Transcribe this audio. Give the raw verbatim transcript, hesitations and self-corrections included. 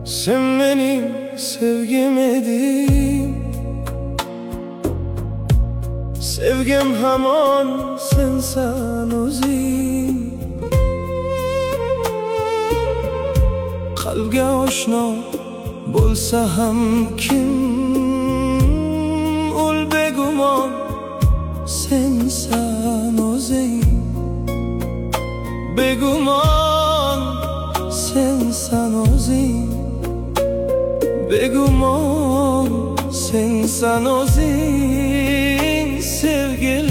Sen benim sevgim edin, sevgim hamon sensan o'zing. Qalbga oshno bo'lsa ham kim, ul begumon sensan o'zing. Begumon sensan o'zing, begumon sensan o'zing sevgilim.